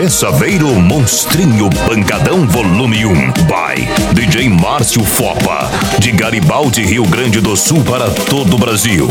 CD Saveiro Monstrinho Pancadão Volume 1 by DJ Márcio Fopa, de Garibaldi, Rio Grande do Sul, para todo o Brasil.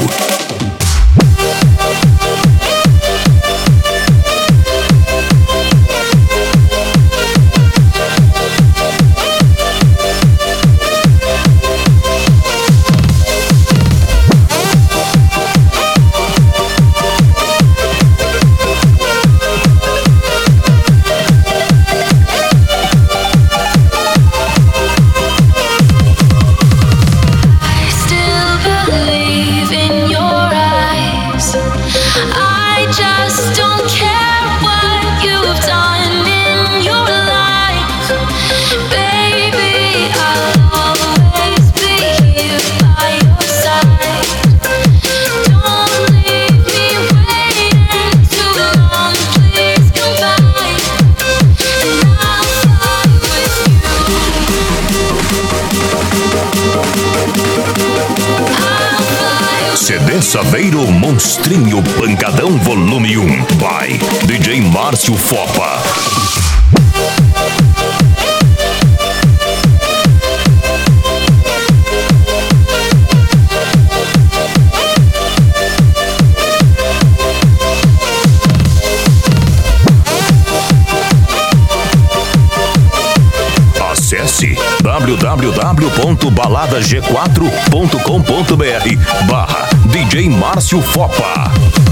CD Saveiro Monstrinho Pancadão Volume 1 by DJ Márcio Fopa. Acesse www.baladag4.com.br/DJ Márcio Fopa.